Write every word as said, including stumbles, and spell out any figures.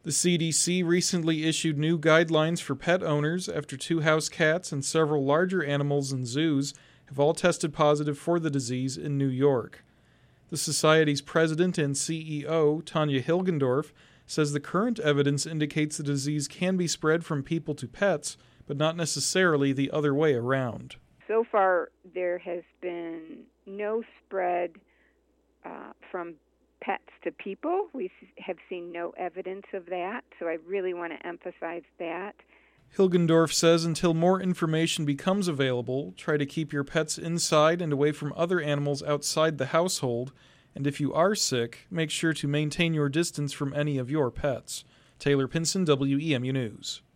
The C D C recently issued new guidelines for pet owners after two house cats and several larger animals in zoos have all tested positive for the disease in New York. The Society's president and C E O, Tanya Hilgendorf, says the current evidence indicates the disease can be spread from people to pets, but not necessarily the other way around. So far, there has been no spread uh, from pets to people. We have seen no evidence of that, so I really want to emphasize that. Hilgendorf says until more information becomes available, try to keep your pets inside and away from other animals outside the household, and if you are sick, make sure to maintain your distance from any of your pets. Taylor Pinson, W E M U News.